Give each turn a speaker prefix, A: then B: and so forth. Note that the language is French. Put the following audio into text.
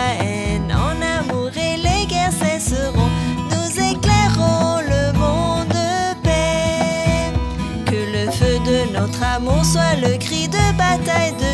A: la haine. En amour et les guerres cesseront. Nous éclairons le monde de paix. Que le feu de notre amour soit le cri de bataille de